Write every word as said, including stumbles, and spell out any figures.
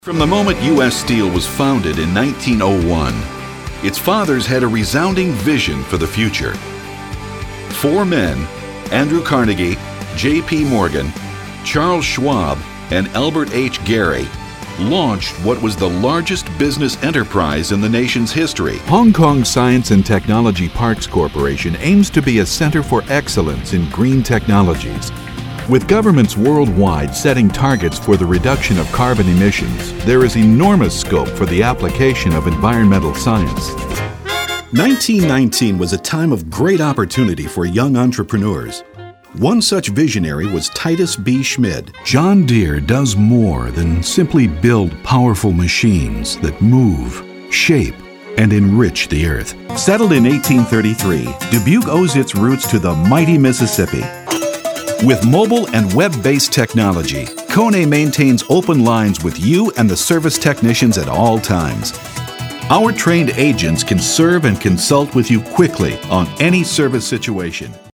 From the moment U S Steel was founded in nineteen oh one, its fathers had a resounding vision for the future. Four men, Andrew Carnegie, J P Morgan, Charles Schwab, and Albert H. Gehry, launched what was the largest business enterprise in the nation's history. Hong Kong Science and Technology Parks Corporation aims to be a center for excellence in green technologies. With governments worldwide setting targets for the reduction of carbon emissions, there is enormous scope for the application of environmental science. nineteen nineteen was a time of great opportunity for young entrepreneurs. One such visionary was Titus B. Schmid. John Deere does more than simply build powerful machines that move, shape, and enrich the earth. Settled in eighteen thirty-three, Dubuque owes its roots to the mighty Mississippi. With mobile and web-based technology, Kone maintains open lines with you and the service technicians at all times. Our trained agents can serve and consult with you quickly on any service situation.